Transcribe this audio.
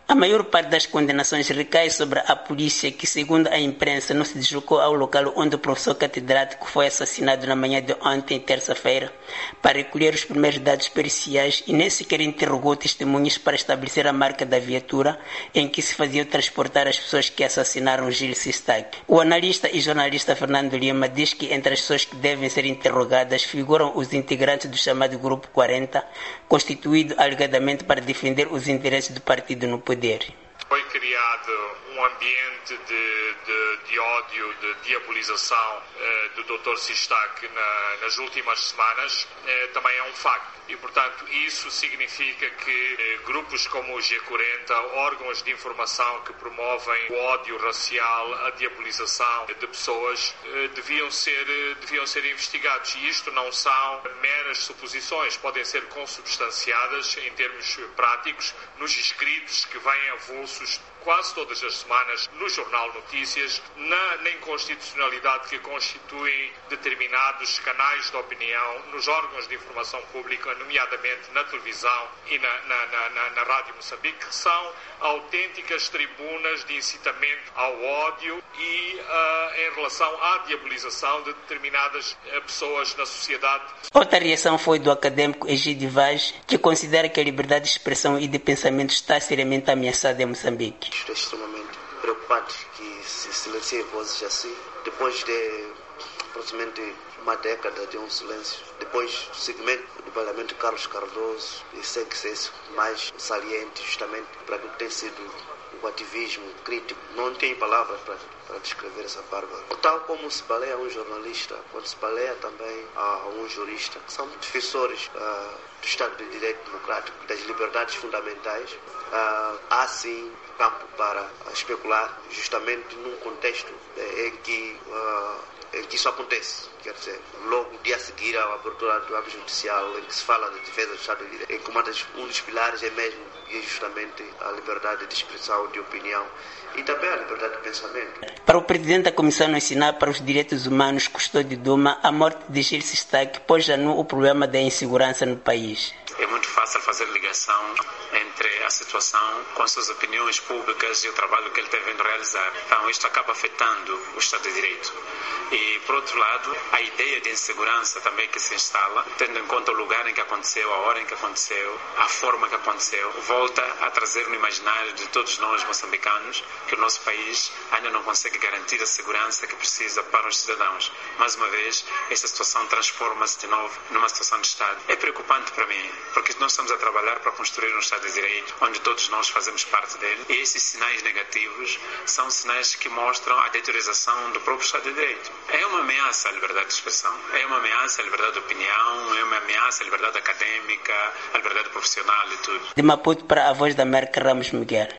A maior parte das condenações recai sobre a polícia que, segundo a imprensa, não se deslocou ao local onde o professor catedrático foi assassinado na manhã de ontem, terça-feira, para recolher os primeiros dados periciais e nem sequer interrogou testemunhas para estabelecer a marca da viatura em que se fazia transportar as pessoas que assassinaram Gil Sistak. O analista e jornalista Fernando Lima diz que entre as pessoas que devem ser interrogadas figuram os integrantes do chamado Grupo 40, constituído alegadamente para defender os interesses do partido no poder. Foi criado um ambiente de ódio, de diabolização do Dr. Sistak nas últimas semanas, também é um facto. E, portanto, isso significa que grupos como o G40, órgãos de informação que promovem o ódio racial, a diabolização de pessoas, deviam ser investigados. E isto não são meras suposições, podem ser consubstanciadas em termos práticos nos escritos que vêm avulsos quase todas as semanas no Jornal Notícias, na inconstitucionalidade que constituem determinados canais de opinião nos órgãos de informação pública, nomeadamente na televisão e na Rádio Moçambique, que são autênticas tribunas de incitamento ao ódio e em relação à diabolização de determinadas pessoas na sociedade. Outra reação foi do académico Egídio Vaz, que considera que a liberdade de expressão e de pensamento está seriamente ameaçada em Moçambique. Estou extremamente preocupado que se silencie vozes assim, depois de aproximadamente uma década de um silêncio, depois do segmento do parlamento de Carlos Cardoso, e sei que isso mais saliente justamente para aquilo que tem sido o ativismo crítico. Não tem palavras para descrever essa bárbara. Tal como se baleia um jornalista, quando se baleia também a um jurista, que são defensores do Estado de Direito Democrático, das liberdades fundamentais, há sim campo para especular, justamente num contexto em que isso acontece. Quer dizer, logo no dia a seguir à abertura do âmbito judicial, em que se fala da defesa do Estado de Direito, em que um dos pilares é mesmo e justamente a liberdade de expressão, de opinião e também a liberdade de pensamento. Para o presidente da Comissão Nacional para os Direitos Humanos, Custódio Duma, a morte de Gil Sistak pôs já no o problema da insegurança no país. É muito fácil fazer ligação entre a situação com as suas opiniões públicas e o trabalho que ele está vindo realizar. Então, isto acaba afetando o Estado de Direito. E, por outro lado, a ideia de insegurança também que se instala, tendo em conta o lugar em que aconteceu, a hora em que aconteceu, a forma que aconteceu, volta a trazer no imaginário de todos nós moçambicanos que o nosso país ainda não consegue garantir a segurança que precisa para os cidadãos. Mais uma vez, esta situação transforma-se de novo numa situação de Estado. É preocupante para mim, porque nós estamos a trabalhar para construir um Estado de Direito, onde todos nós fazemos parte dele, e esses sinais negativos são sinais que mostram a deteriorização do próprio Estado de Direito. É uma ameaça à liberdade de expressão, é uma ameaça à liberdade de opinião, é uma ameaça à liberdade acadêmica, à liberdade profissional e tudo. De Maputo para a Voz da América, Ramos Miguel.